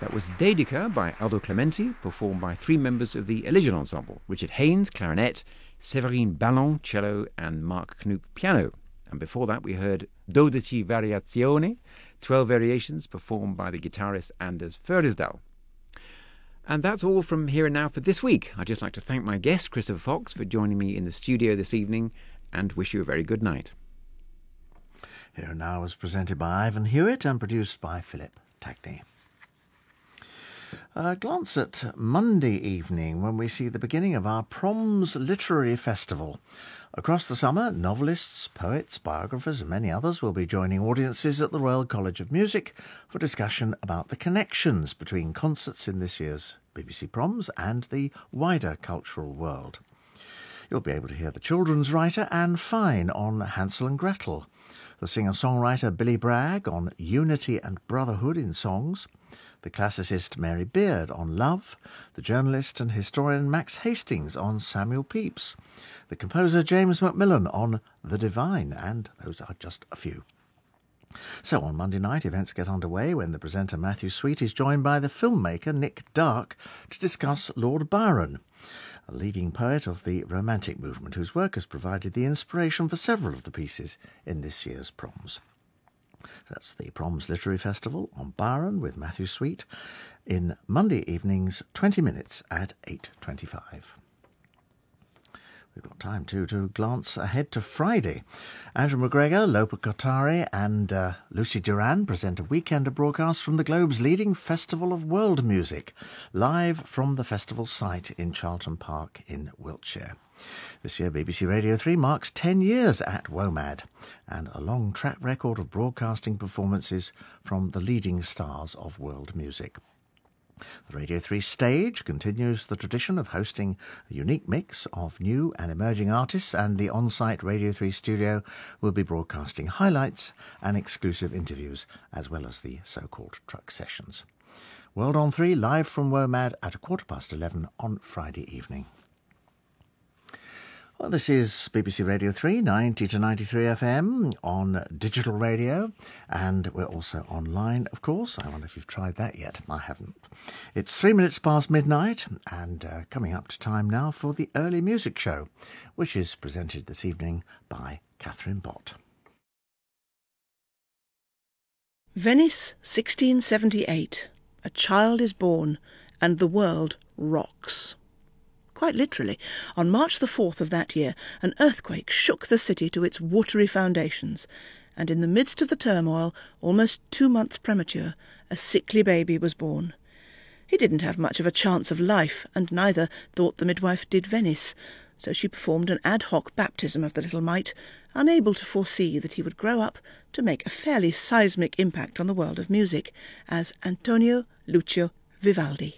That was Dedica by Aldo Clementi, performed by three members of the Elysian Ensemble: Richard Haynes, clarinet, Séverine Ballon, cello, and Mark Knoop, piano. And before that we heard Dodici Variazioni, 12 variations, performed by the guitarist Anders Furisdal. And that's all from Here and Now for this week. I'd just like to thank my guest, Christopher Fox, for joining me in the studio this evening, and wish you a very good night. Here and Now was presented by Ivan Hewitt and produced by Philip Tackney. A glance at Monday evening when we see the beginning of our Proms Literary Festival. Across the summer, novelists, poets, biographers and many others will be joining audiences at the Royal College of Music for discussion about the connections between concerts in this year's BBC Proms and the wider cultural world. You'll be able to hear the children's writer Anne Fine on Hansel and Gretel, the singer-songwriter Billy Bragg on unity and brotherhood in songs, the classicist Mary Beard on love, the journalist and historian Max Hastings on Samuel Pepys, the composer James Macmillan on The Divine, and those are just a few. So on Monday night, events get underway when the presenter Matthew Sweet is joined by the filmmaker Nick Dark to discuss Lord Byron, a leading poet of the Romantic movement whose work has provided the inspiration for several of the pieces in this year's Proms. That's the Proms Literary Festival on Byron with Matthew Sweet in Monday evenings, 20 minutes at 8:25. We've got time too to glance ahead to Friday. Andrew McGregor, Lopa Kotari and Lucy Duran present a weekend broadcast from the Globe's leading festival of world music, live from the festival site in Charlton Park in Wiltshire. This year BBC Radio 3 marks 10 years at WOMAD and a long track record of broadcasting performances from the leading stars of world music. The Radio 3 stage continues the tradition of hosting a unique mix of new and emerging artists, and the on-site Radio 3 studio will be broadcasting highlights and exclusive interviews, as well as the so-called truck sessions. World on 3 live from WOMAD at 11:15 on Friday evening. Well, this is BBC Radio 3, 90 to 93 FM on digital radio, and we're also online, of course. I wonder if you've tried that yet. I haven't. It's 3 minutes past midnight, and coming up to time now for the Early Music Show, which is presented this evening by Catherine Bott. Venice, 1678. A child is born, and the world rocks. Quite literally, on March the 4th of that year, an earthquake shook the city to its watery foundations, and in the midst of the turmoil, almost 2 months premature, a sickly baby was born. He didn't have much of a chance of life, and neither thought the midwife did Venice, so she performed an ad hoc baptism of the little mite, unable to foresee that he would grow up to make a fairly seismic impact on the world of music as Antonio Lucio Vivaldi.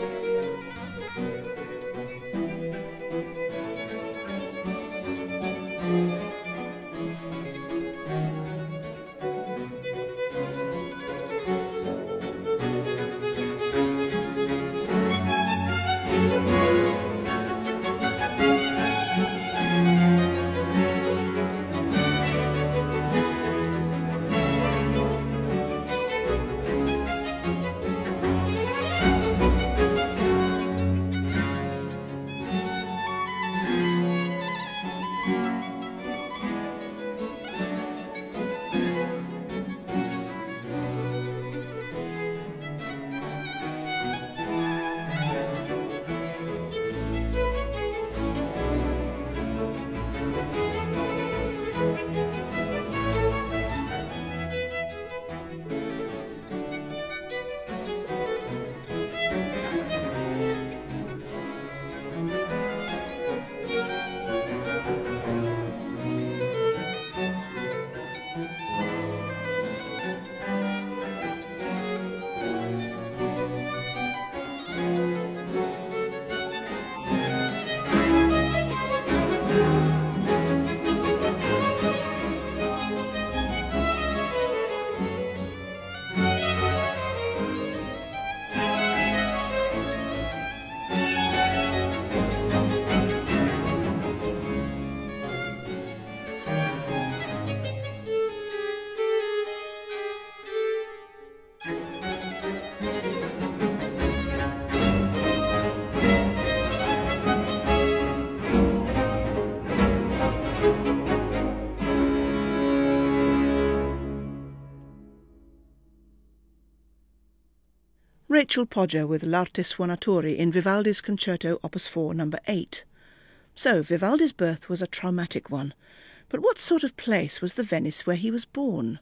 Rachel Podger with L'arte suonatori in Vivaldi's Concerto Opus 4 No. 8. So, Vivaldi's birth was a traumatic one. But what sort of place was the Venice where he was born?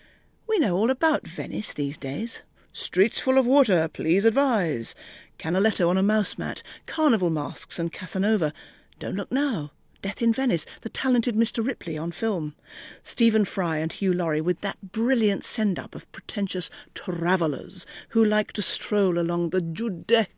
We know all about Venice these days. Streets full of water, please advise. Canaletto on a mouse mat, carnival masks and Casanova. Don't Look Now. Death in Venice, the talented Mr. Ripley on film. Stephen Fry and Hugh Laurie with that brilliant send-up of pretentious travellers who like to stroll along the Giudecca.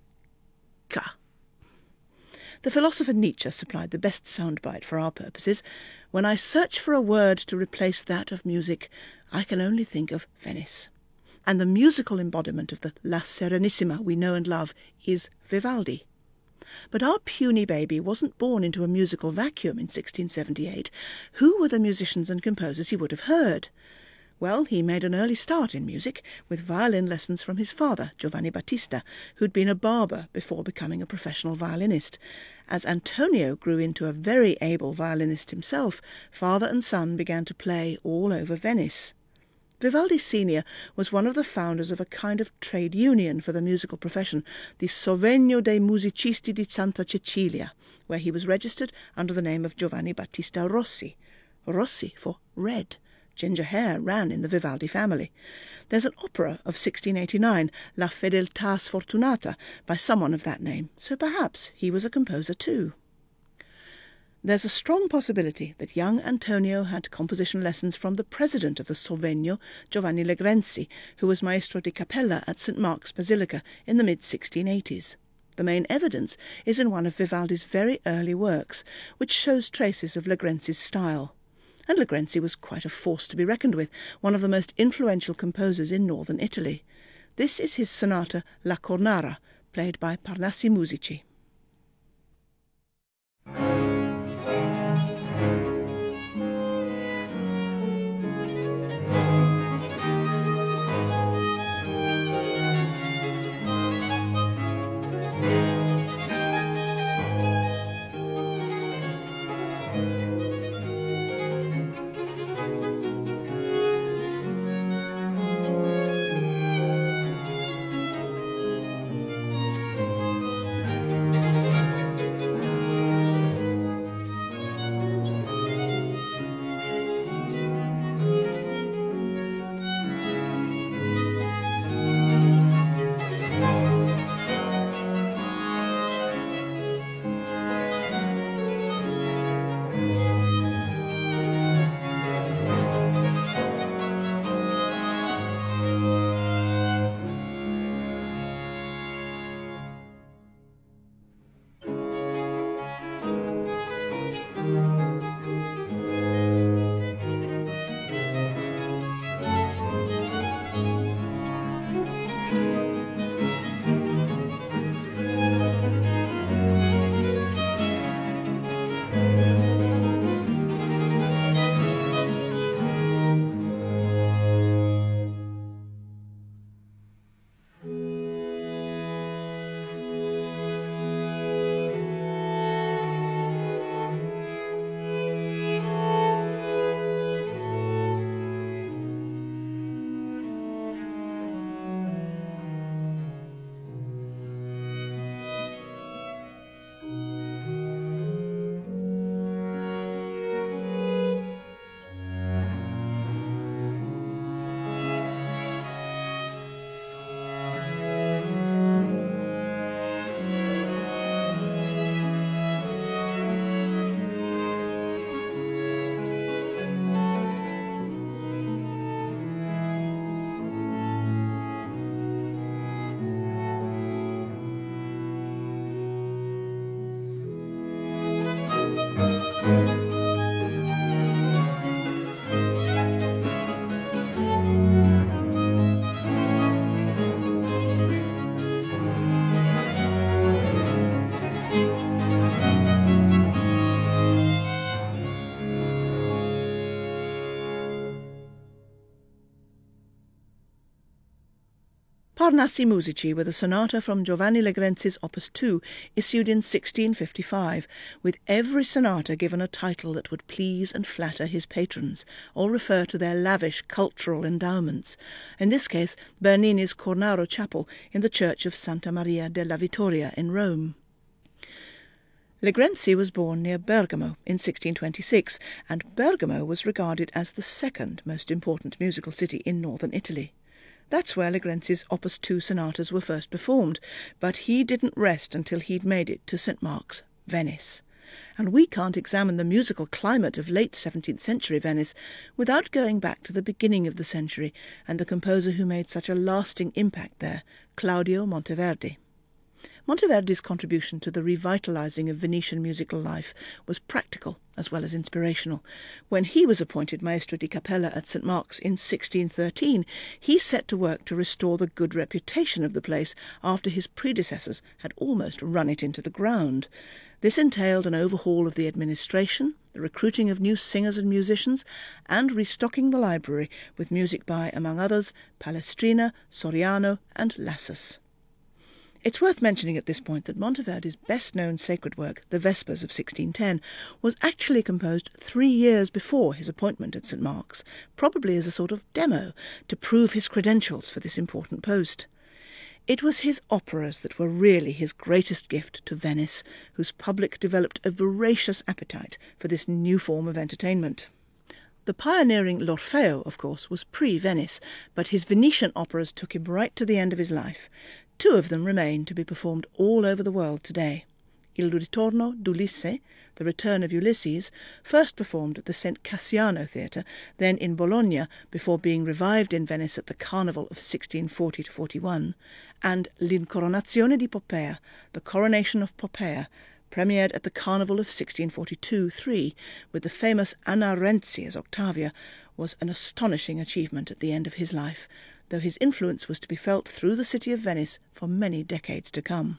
The philosopher Nietzsche supplied the best soundbite for our purposes. When I search for a word to replace that of music, I can only think of Venice. And the musical embodiment of the La Serenissima we know and love is Vivaldi. But our puny baby wasn't born into a musical vacuum in 1678. Who were the musicians and composers he would have heard? Well, he made an early start in music, with violin lessons from his father, Giovanni Battista, who'd been a barber before becoming a professional violinist. As Antonio grew into a very able violinist himself, father and son began to play all over Venice. Vivaldi Sr. was one of the founders of a kind of trade union for the musical profession, the Sovegno dei Musicisti di Santa Cecilia, where he was registered under the name of Giovanni Battista Rossi. Rossi for red. Ginger hair ran in the Vivaldi family. There's an opera of 1689, La Fedeltà Sfortunata, by someone of that name, so perhaps he was a composer too. There's a strong possibility that young Antonio had composition lessons from the president of the Sovegno, Giovanni Legrenzi, who was maestro di capella at St. Mark's Basilica in the mid-1680s. The main evidence is in one of Vivaldi's very early works, which shows traces of Legrenzi's style. And Legrenzi was quite a force to be reckoned with, one of the most influential composers in northern Italy. This is his sonata La Cornara, played by Parnassi Musici. Parnassi Musici with a sonata from Giovanni Legrenzi's Opus 2, issued in 1655, with every sonata given a title that would please and flatter his patrons, or refer to their lavish cultural endowments, in this case Bernini's Cornaro Chapel in the church of Santa Maria della Vittoria in Rome. Legrenzi was born near Bergamo in 1626, and Bergamo was regarded as the second most important musical city in northern Italy. That's where Legrenzi's Opus 2 sonatas were first performed, but he didn't rest until he'd made it to St. Mark's, Venice. And we can't examine the musical climate of late 17th century Venice without going back to the beginning of the century and the composer who made such a lasting impact there, Claudio Monteverdi. Monteverdi's contribution to the revitalizing of Venetian musical life was practical as well as inspirational. When he was appointed Maestro di Cappella at St. Mark's in 1613, he set to work to restore the good reputation of the place after his predecessors had almost run it into the ground. This entailed an overhaul of the administration, the recruiting of new singers and musicians, and restocking the library with music by, among others, Palestrina, Soriano, and Lassus. It's worth mentioning at this point that Monteverdi's best-known sacred work, the Vespers of 1610, was actually composed 3 years before his appointment at St. Mark's, probably as a sort of demo to prove his credentials for this important post. It was his operas that were really his greatest gift to Venice, whose public developed a voracious appetite for this new form of entertainment. The pioneering L'Orfeo, of course, was pre-Venice, but his Venetian operas took him right to the end of his life. 2 of them remain to be performed all over the world today. Il ritorno d'Ulisse, The Return of Ulysses, first performed at the St. Cassiano Theatre, then in Bologna before being revived in Venice at the Carnival of 1640-41, and L'Incoronazione di Poppea, The Coronation of Poppea, premiered at the Carnival of 1642-3, with the famous Anna Renzi as Octavia, was an astonishing achievement at the end of his life, though his influence was to be felt through the city of Venice for many decades to come.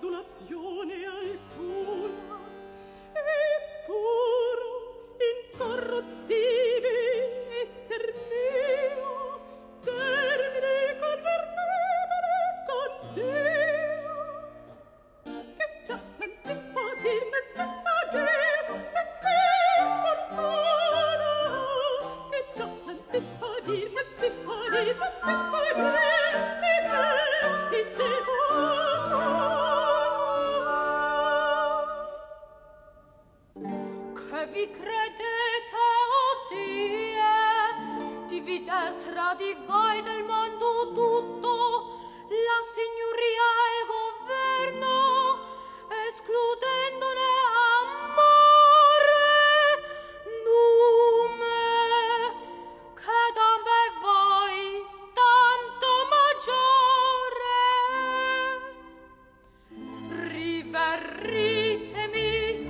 modulazione alcuna, è puro, incorruttibile esser mio, termine convertibile con Dio, che già non si può dir, non si può dir, che fortuna, che già non si può dir, non si può dir, non si può dir, vi credete, o die, divider tra di voi del mondo tutto la signoria e il governo, escludendone amore, nume, che da me voi tanto maggiore. Riverritemi,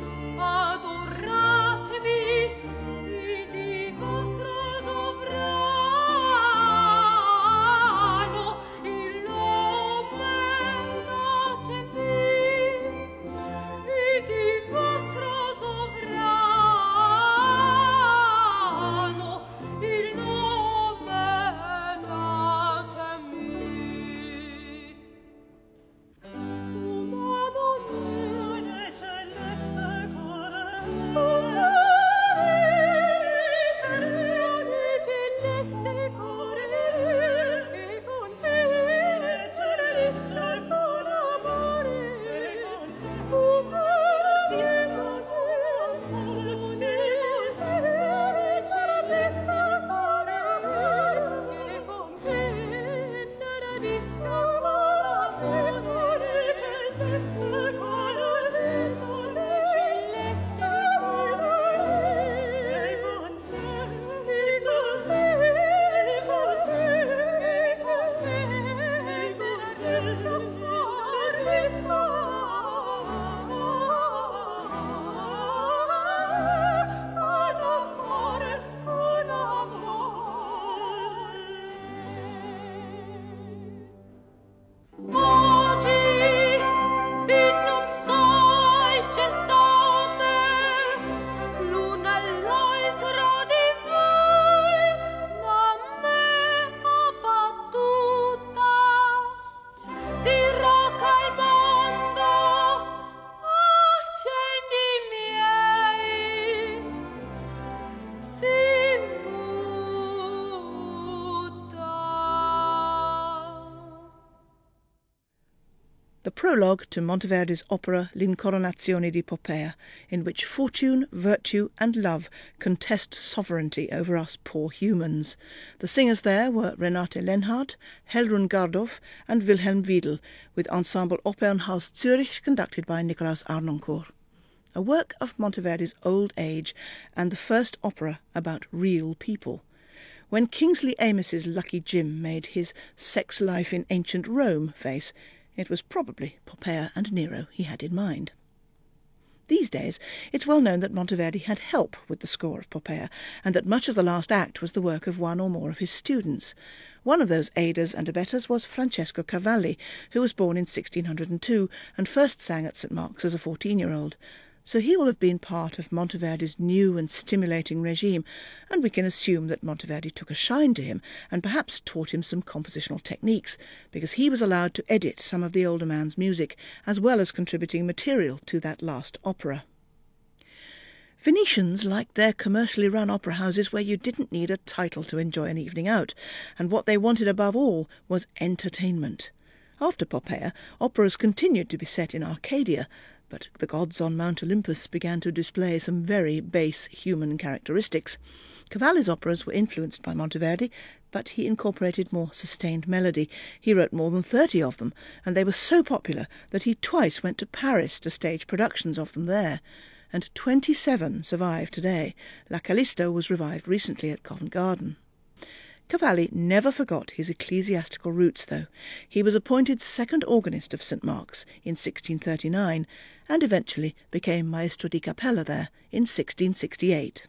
The prologue to Monteverdi's opera L'Incoronazione di Poppea, in which fortune, virtue and love contest sovereignty over us poor humans. The singers there were Renate Lenhardt, Helrun Gardov and Wilhelm Wiedel, with Ensemble Opernhaus Zürich conducted by Nikolaus Arnoncourt. A work of Monteverdi's old age and the first opera about real people. When Kingsley Amis's Lucky Jim made his sex life in ancient Rome face, it was probably Poppea and Nero he had in mind. These days, it's well known that Monteverdi had help with the score of Poppea, and that much of the last act was the work of one or more of his students. One of those aiders and abettors was Francesco Cavalli, who was born in 1602 and first sang at St. Mark's as a 14-year-old. So he will have been part of Monteverdi's new and stimulating regime, and we can assume that Monteverdi took a shine to him and perhaps taught him some compositional techniques, because he was allowed to edit some of the older man's music, as well as contributing material to that last opera. Venetians liked their commercially run opera houses where you didn't need a title to enjoy an evening out, and what they wanted above all was entertainment. After Poppea, operas continued to be set in Arcadia, but the gods on Mount Olympus began to display some very base human characteristics. Cavalli's operas were influenced by Monteverdi, but he incorporated more sustained melody. He wrote more than 30 of them, and they were so popular that he twice went to Paris to stage productions of them there, and 27 survive today. La Callisto was revived recently at Covent Garden. Cavalli never forgot his ecclesiastical roots, though. He was appointed second organist of St. Mark's in 1639, and eventually became maestro di capella there in 1668.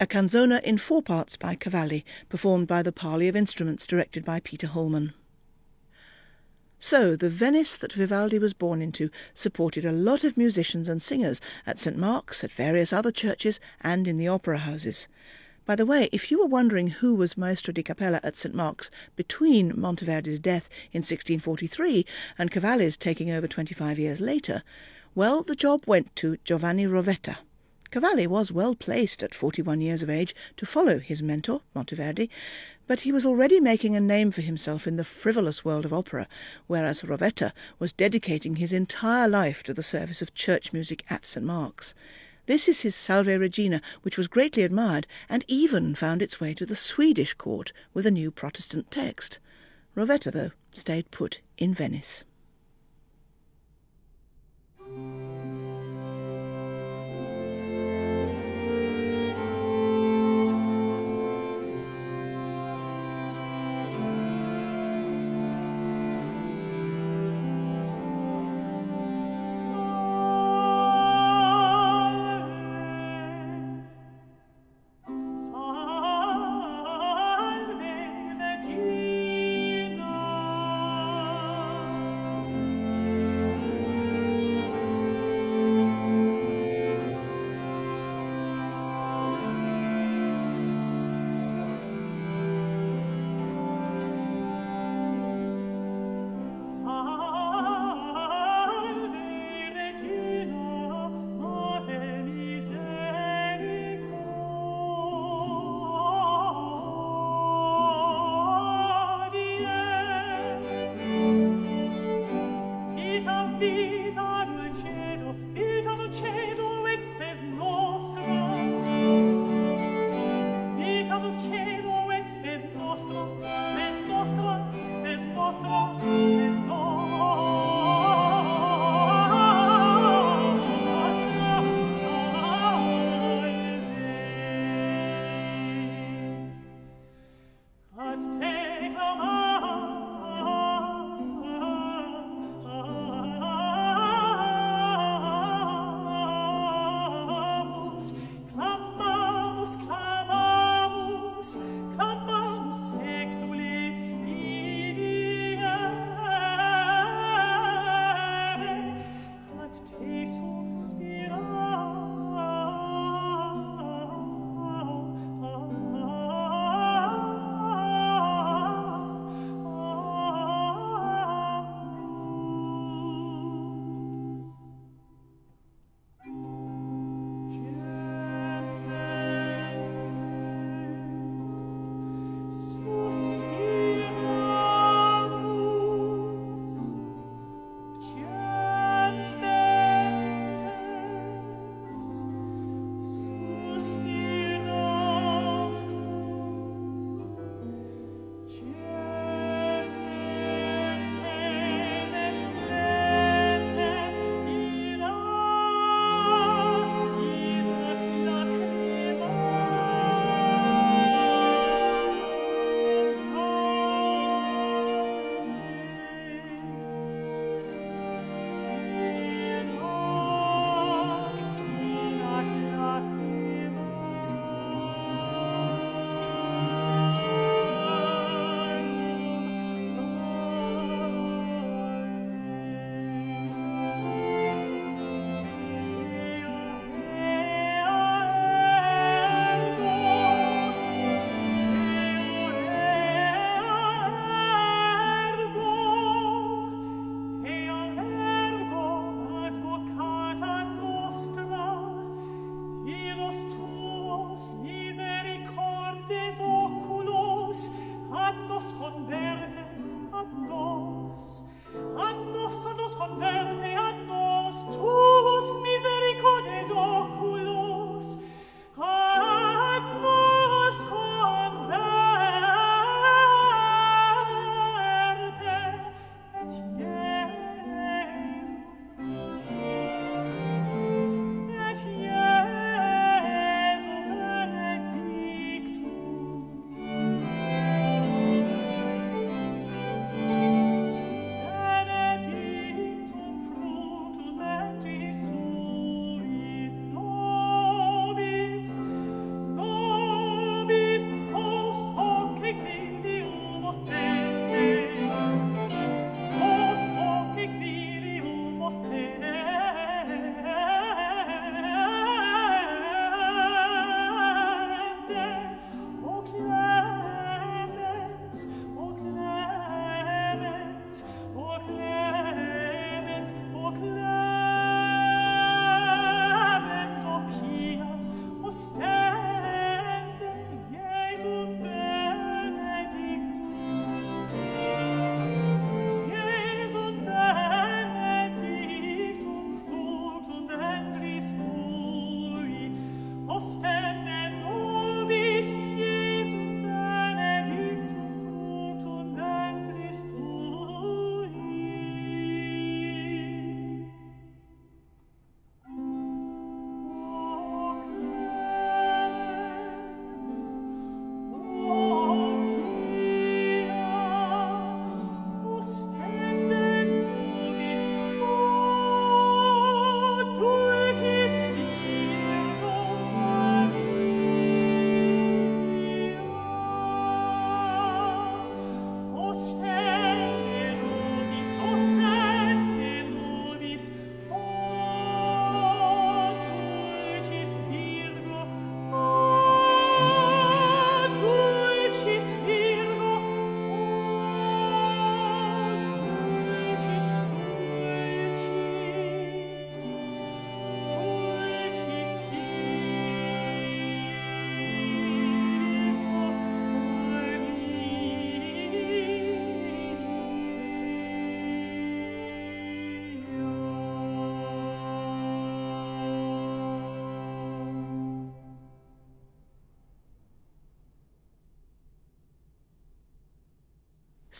a canzona in 4 parts by Cavalli, performed by the Parley of Instruments, directed by Peter Holman. So, the Venice that Vivaldi was born into supported a lot of musicians and singers at St. Mark's, at various other churches, and in the opera houses. By the way, if you were wondering who was Maestro di Cappella at St. Mark's between Monteverdi's death in 1643 and Cavalli's taking over 25 years later, well, the job went to Giovanni Rovetta. Cavalli was well placed at 41 years of age to follow his mentor, Monteverdi, but he was already making a name for himself in the frivolous world of opera, whereas Rovetta was dedicating his entire life to the service of church music at St. Mark's. This is his Salve Regina, which was greatly admired and even found its way to the Swedish court with a new Protestant text. Rovetta, though, stayed put in Venice.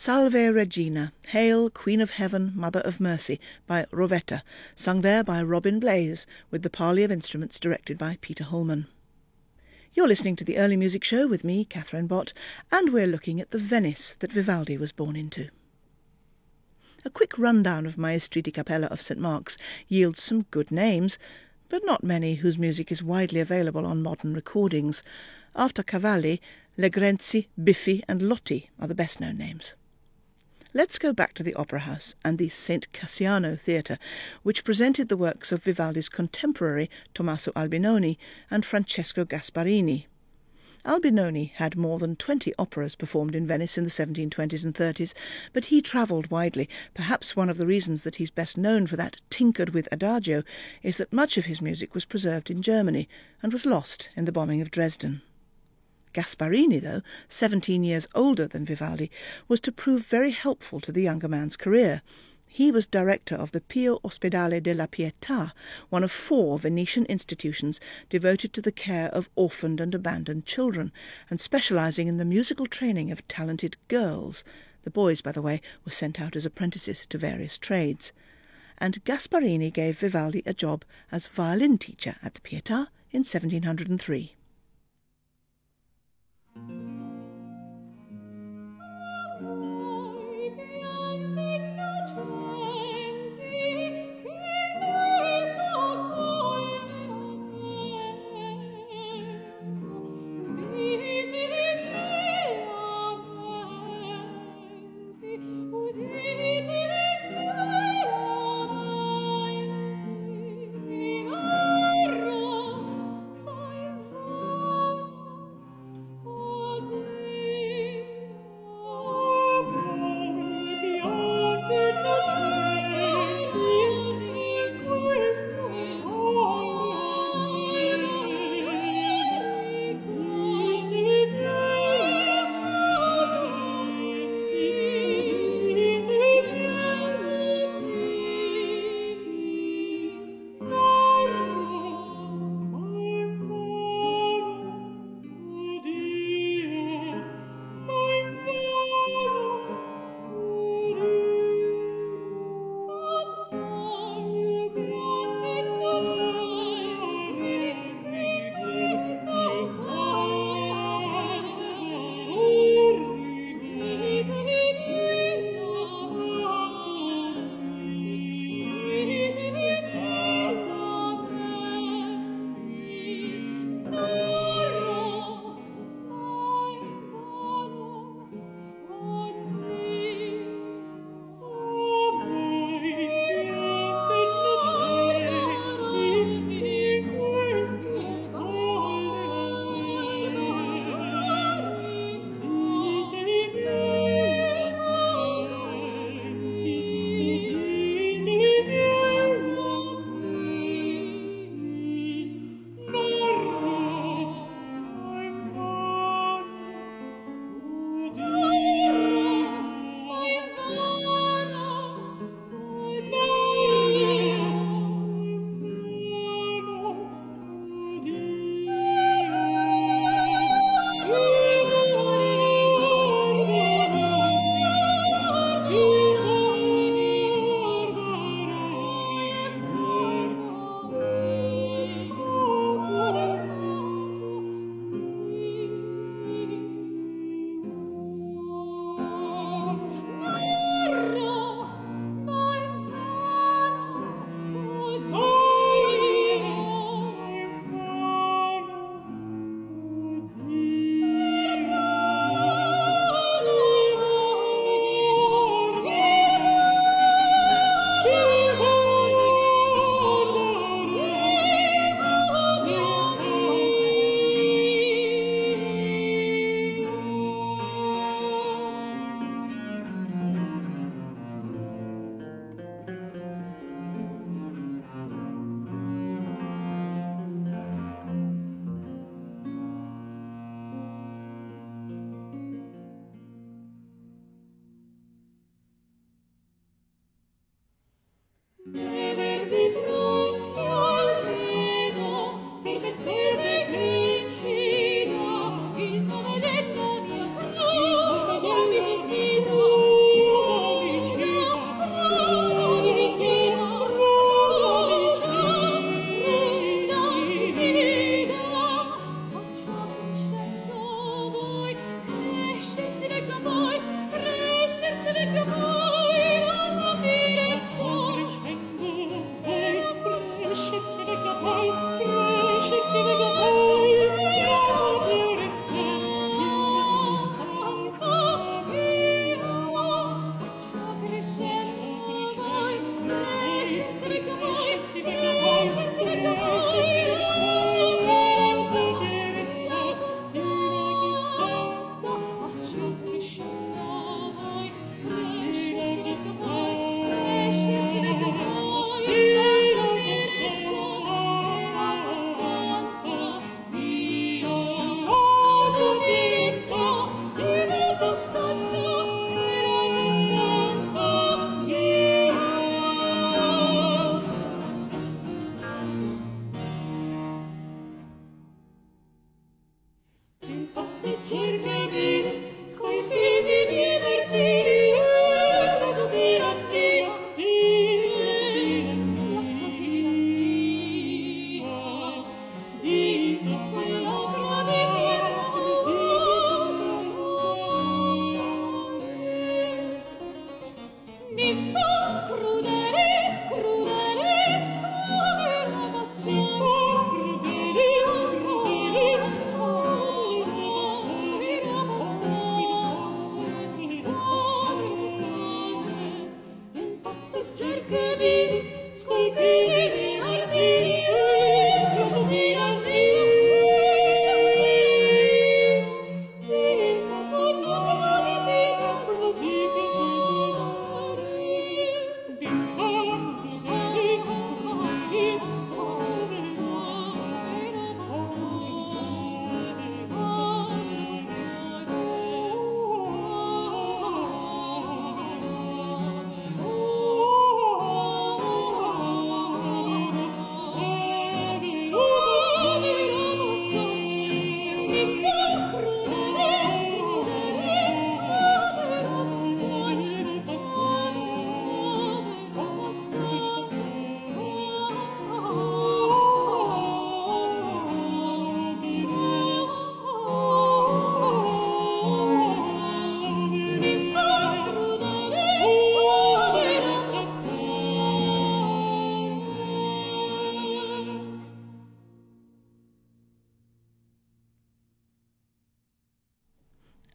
Salve Regina, Hail, Queen of Heaven, Mother of Mercy, by Rovetta, sung there by Robin Blaze, with the parley of instruments directed by Peter Holman. You're listening to the Early Music Show with me, Catherine Bott, and we're looking at the Venice that Vivaldi was born into. A quick rundown of Maestri di Cappella of St Mark's yields some good names, but not many whose music is widely available on modern recordings. After Cavalli, Legrenzi, Biffi and Lotti are the best-known names. Let's go back to the Opera House and the St Cassiano Theatre, which presented the works of Vivaldi's contemporary Tommaso Albinoni and Francesco Gasparini. Albinoni had more than 20 operas performed in Venice in the 1720s and 30s, but he travelled widely. Perhaps one of the reasons that he's best known for that tinkered with adagio is that much of his music was preserved in Germany and was lost in the bombing of Dresden. Gasparini, though, 17 years older than Vivaldi, was to prove very helpful to the younger man's career. He was director of the Pio Ospedale della Pietà, one of 4 Venetian institutions devoted to the care of orphaned and abandoned children, and specialising in the musical training of talented girls. The boys, by the way, were sent out as apprentices to various trades. And Gasparini gave Vivaldi a job as violin teacher at the Pietà in 1703.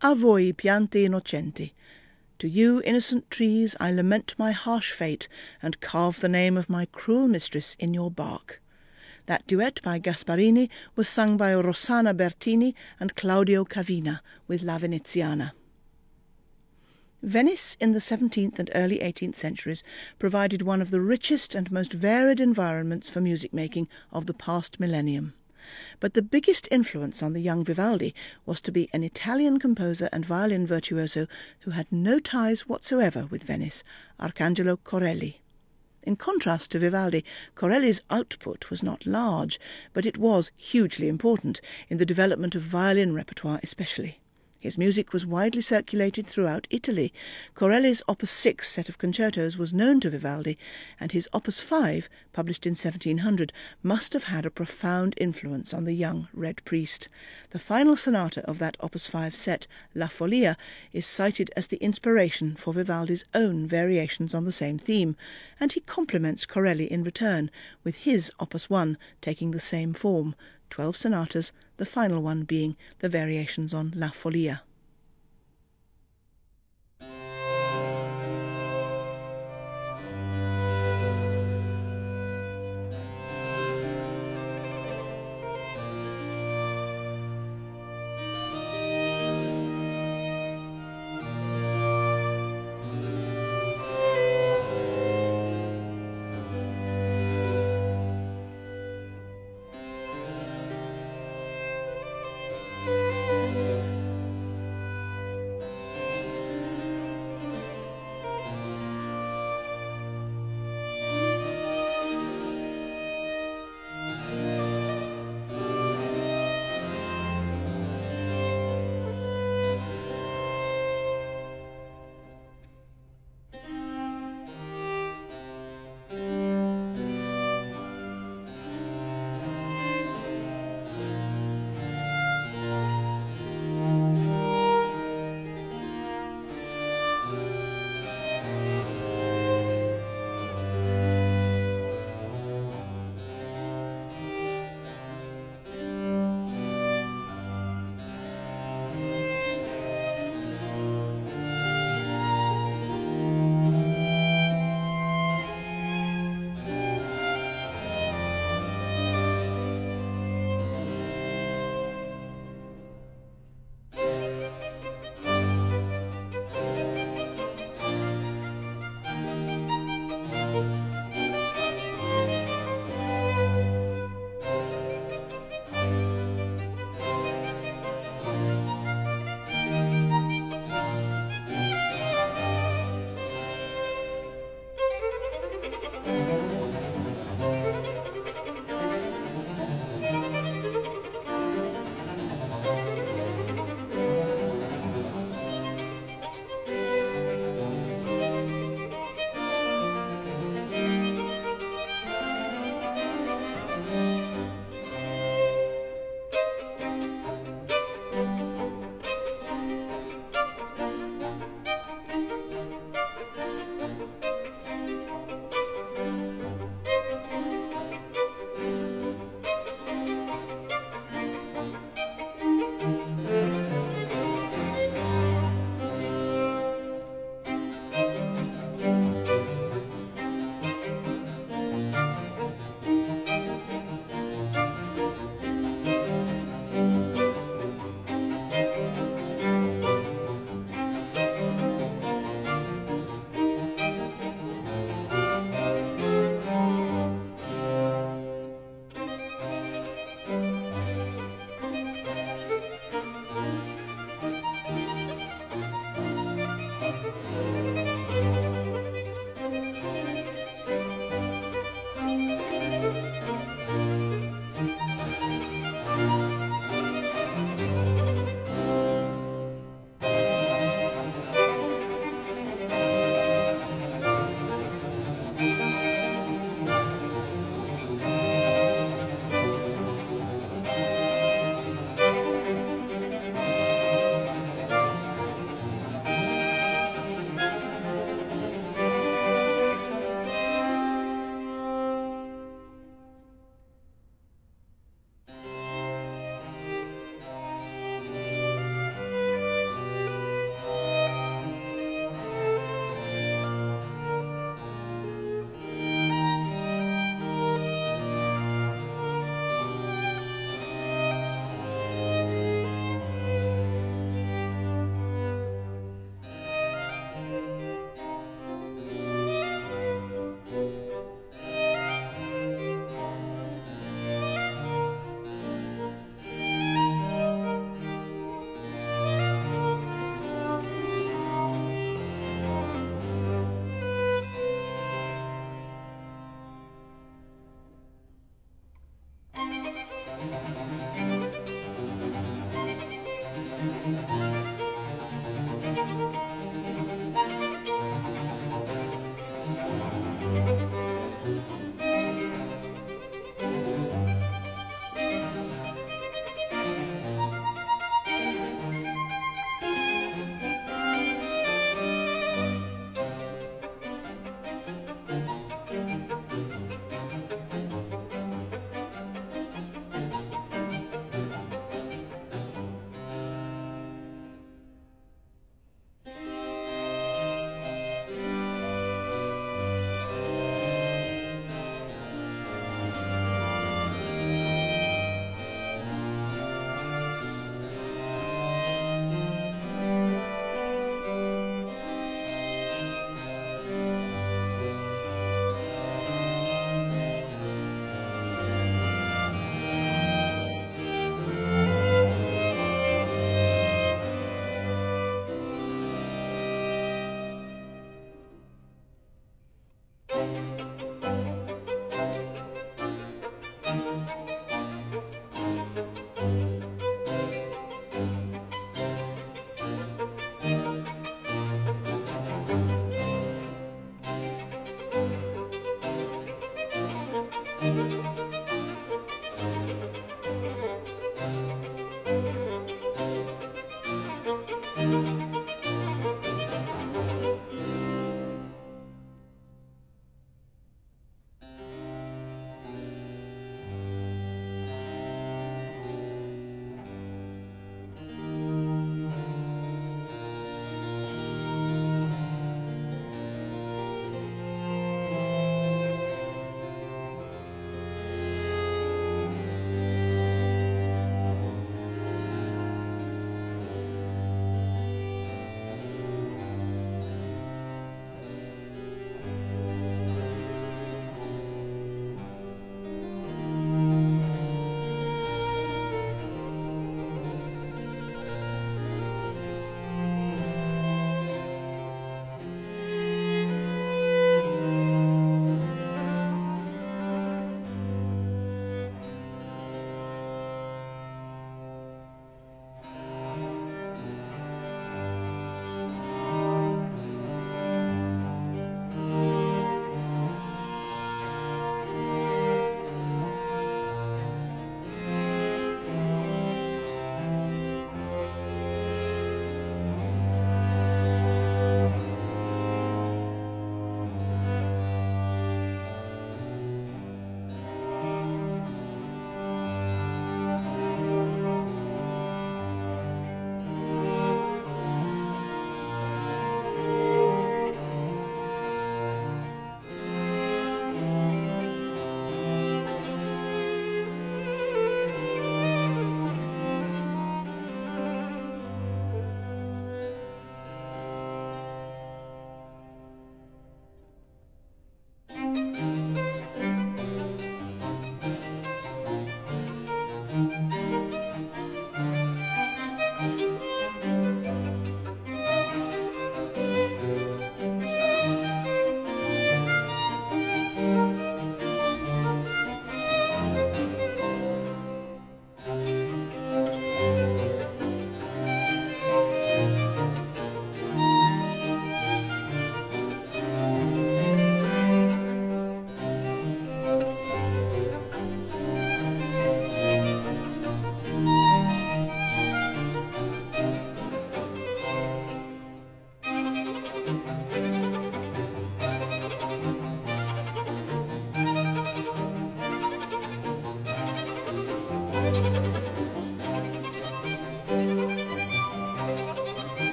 A voi, piante innocenti. To you, innocent trees, I lament my harsh fate, and carve the name of my cruel mistress in your bark. That duet by Gasparini was sung by Rossana Bertini and Claudio Cavina with La Veneziana. Venice in the 17th and early 18th centuries provided one of the richest and most varied environments for music making of the past millennium. But the biggest influence on the young Vivaldi was to be an Italian composer and violin virtuoso who had no ties whatsoever with Venice, Arcangelo Corelli. In contrast to Vivaldi, Corelli's output was not large, but it was hugely important in the development of violin repertoire especially. His music was widely circulated throughout Italy. Corelli's Opus 6 set of concertos was known to Vivaldi, and his Opus 5, published in 1700, must have had a profound influence on the young Red Priest. The final sonata of that Opus 5 set, La Follia, is cited as the inspiration for Vivaldi's own variations on the same theme, and he compliments Corelli in return, with his Opus 1 taking the same form, 12 sonatas, the final one being the variations on La Follia.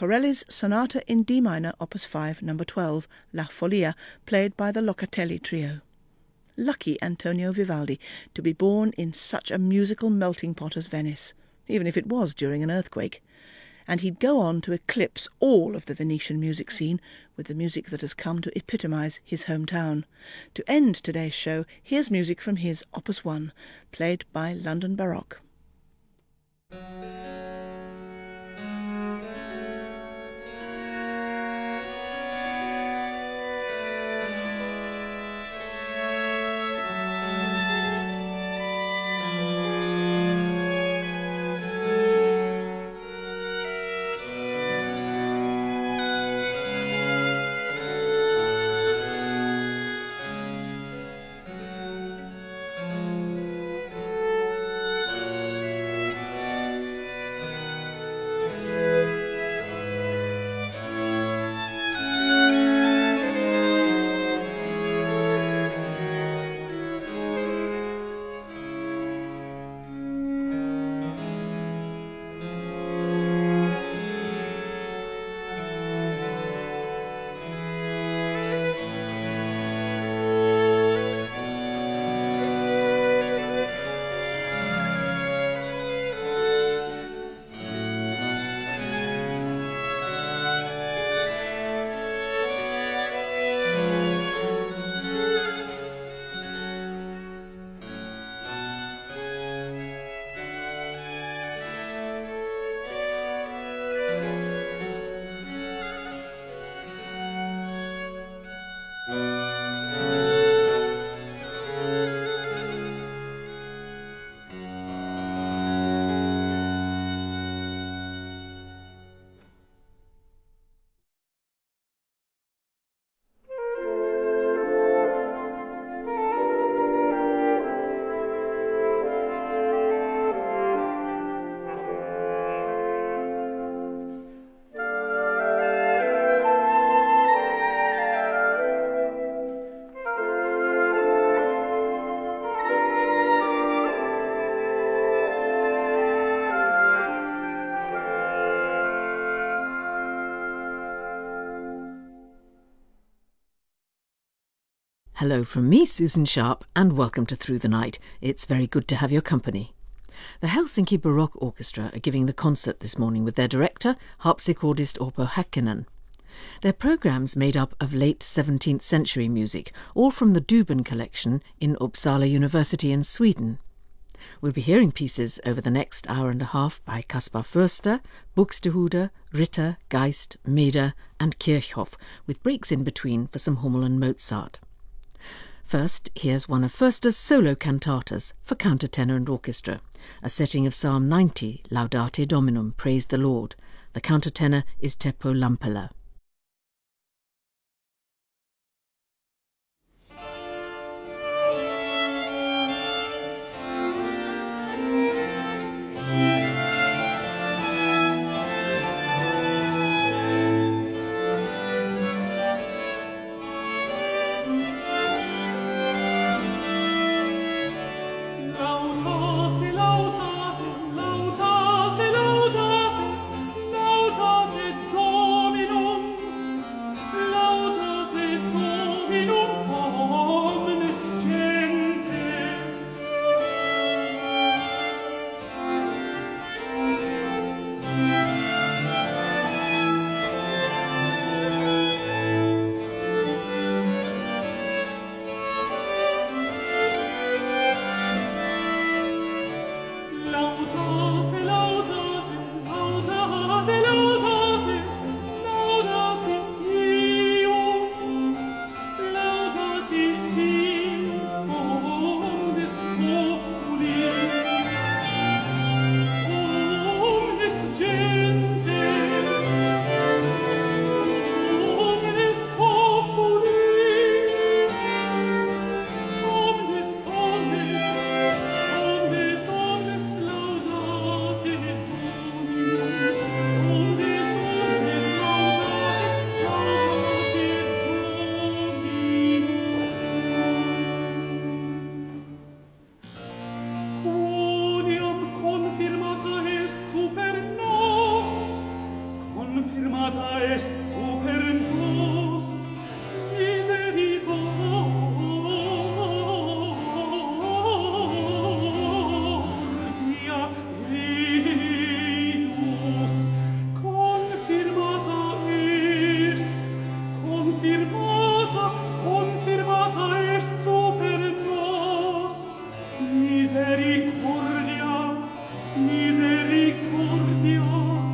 Corelli's Sonata in D minor, Opus 5, number 12, La Folia, played by the Locatelli Trio. Lucky Antonio Vivaldi to be born in such a musical melting pot as Venice, even if it was during an earthquake. And he'd go on to eclipse all of the Venetian music scene with the music that has come to epitomise his hometown. To end today's show, here's music from his Opus 1, played by London Baroque. Hello from me, Susan Sharp, and welcome to Through the Night. It's very good to have your company. The Helsinki Baroque Orchestra are giving the concert this morning with their director, harpsichordist Orpo Häkkinen. Their programme's made up of late 17th century music, all from the Duben collection in Uppsala University in Sweden. We'll be hearing pieces over the next hour and a half by Caspar Förster, Buxtehude, Ritter, Geist, Meder and Kirchhoff, with breaks in between for some Hummel and Mozart. First, here's one of Förster's solo cantatas for countertenor and orchestra, a setting of Psalm 90, Laudate Dominum, Praise the Lord. The countertenor is Teppo Lampela. Laudate Dominum confirmata est super nos. Misericordia, misericordia,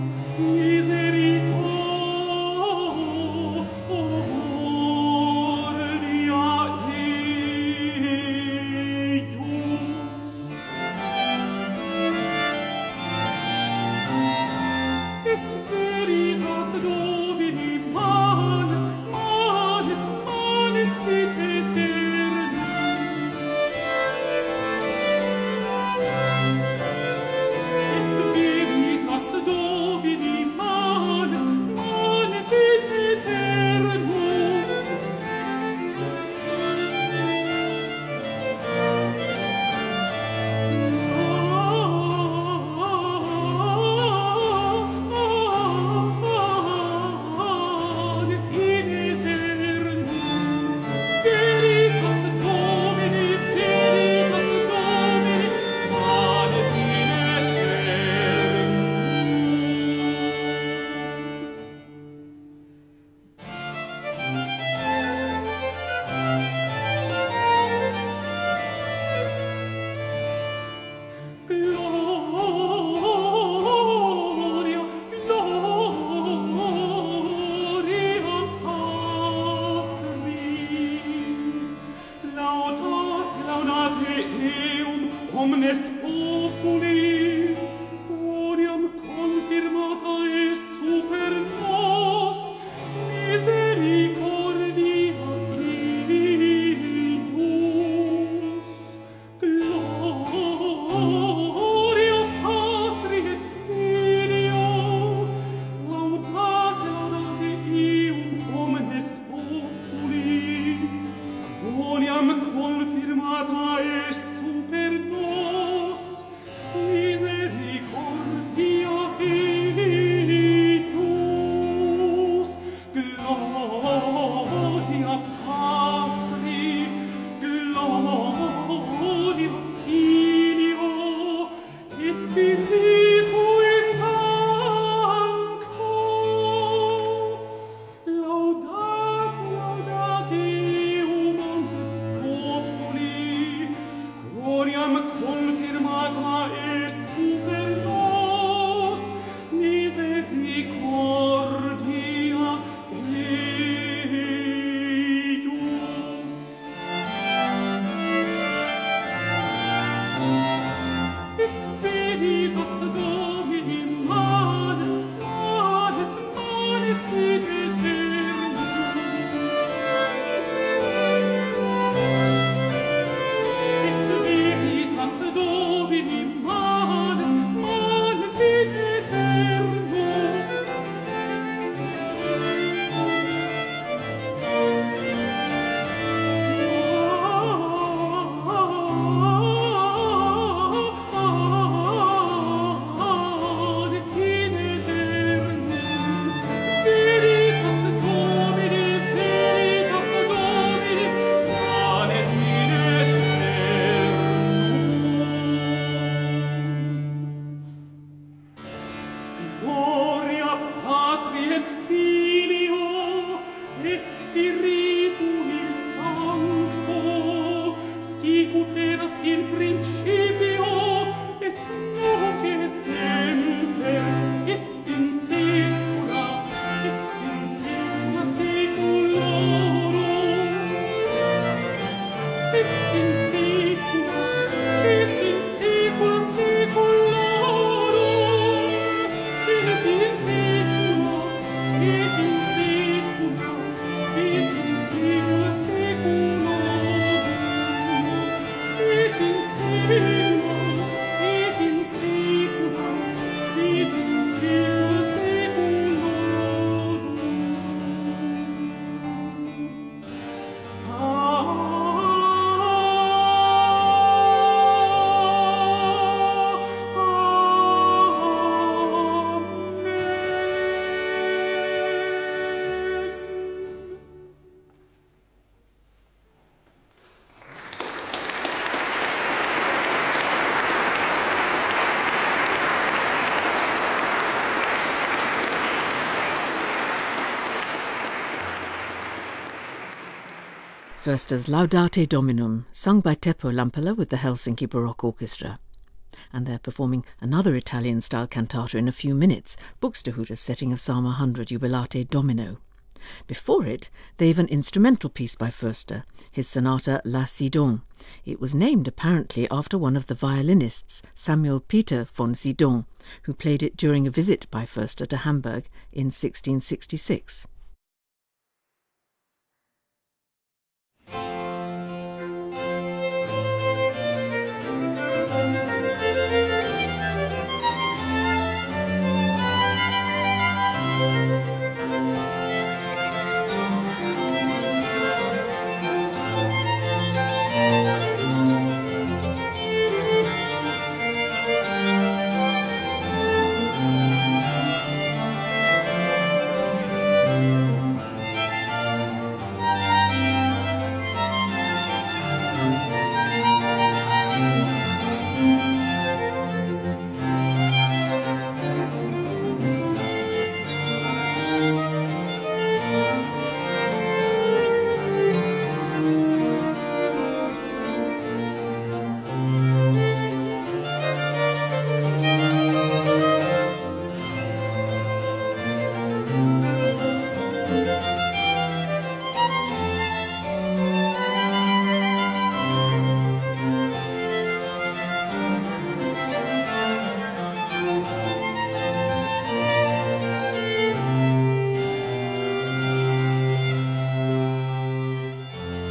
omnes populi, quoniam confirmata est super nos, misericordia eius. Gloria Patri et Filio, laudate eum omnes populi, quoniam confirmata est super nos, misericordia eius. Gloria Patri, gloria Filio, et Spiritui Sancto. Laudate eum omnes populi, quoniam confirmata est super nos, misericordia eius. Et veritas Domini manet, manet, manet in Et veritas Domini manet, manet in Manet in Veritas Domini, veritas Domini, manet in Gloria Patri et Filio, et Spiritui Sancto, sicut erat in principio, et nunc et semper, et in saecula saeculorum. Et in saecula saeculorum. Et in saecula saeculorum. Et in saecula saeculorum. Förster's Laudate Dominum, sung by Teppo Lampala with the Helsinki Baroque Orchestra. And they're performing another Italian-style cantata in a few minutes, Buxtehude's setting of Psalm 100, Jubilate Domino. Before it, they've an instrumental piece by Förster, his sonata La Sidon. It was named apparently after one of the violinists, Samuel Peter von Sidon, who played it during a visit by Förster to Hamburg in 1666.